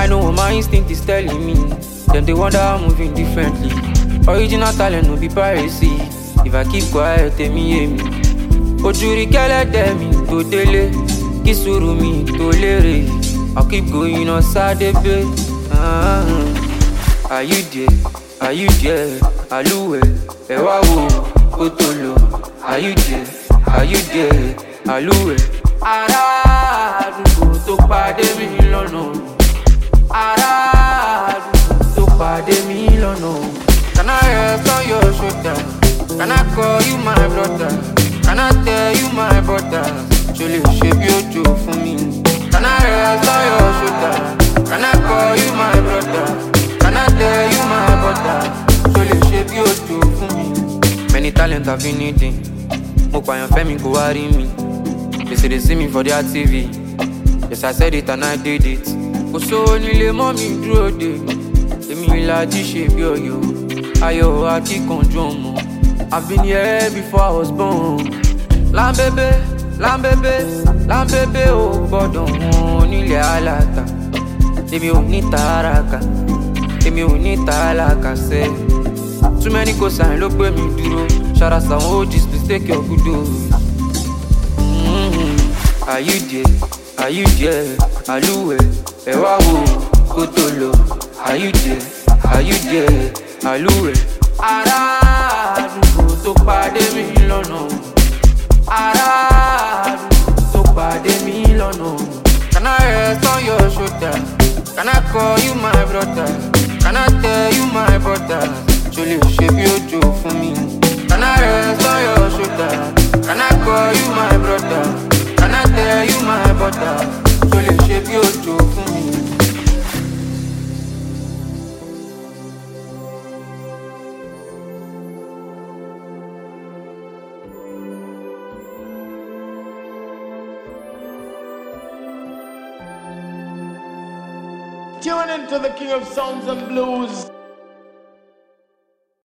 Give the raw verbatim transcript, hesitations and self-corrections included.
know what my instinct is telling me. Then they wonder I'm moving differently. Original talent no be piracy. If I keep quiet, tell me hear me. Ojuri kele demi to dele, kisuru mi to lere. I'll keep going on Saturday. Uh-huh. Are you there? Are you there? Aluwe, ewa wo, otolo. Are you there? Are you there? Aluwe. Ara àdúgbò tó pàdé mi lọ́nà. Ara àdúgbò tó pàdé mi lọ́nà. Can I rest on your shoulder? Can I call you my brother? Can I tell you my brother? Ṣo lè ṣe bí òjò fún mi? Can I rest on your shoulder? Can I call you my brother? Can I tell you my brother? Ṣo lè ṣe bí òjò fún mi? Many talents I've been needing. Mo pààyàn fẹ́mi kò wá rí mi. They say they see me for their T V. Yes, I said it and I did it. Kò sówó nílé mọ́ mi dúró dè. Èmi ìlàjì ṣe bí ọ̀yọ́. Ayọ̀ akíkanjú ọmọ. I've been here before I was born. Lambebe, lambebe, lambebe ò gbọ́dọ̀ wọn nílé aláta. Èmi ò ní tààràkà, èmi ò ní tààlàkà sẹ́. Too many cosign ló gbé mi dúró. Shout out some O Gs, please take your good dose. Mm-hmm. Are you there? Are you there? Aluwe, ewa wo, kotolo. Are you there? Are you there? Aluwe. Ara àdúgbò tó pàdé mi lọ́nà. Ara àdúgbò tó pàdé mi lọ́nà. Can I rest on your shoulder? Can I call you my brother? Can I tell you my brother? Ṣo lè ṣe bí òjò fún mi? Can I rest on your shoulder? Can I call you my brother? Can I tell you my brother? Ṣo lè ṣe bí òjò fún mi? Tune into the King of Sounds and Blues.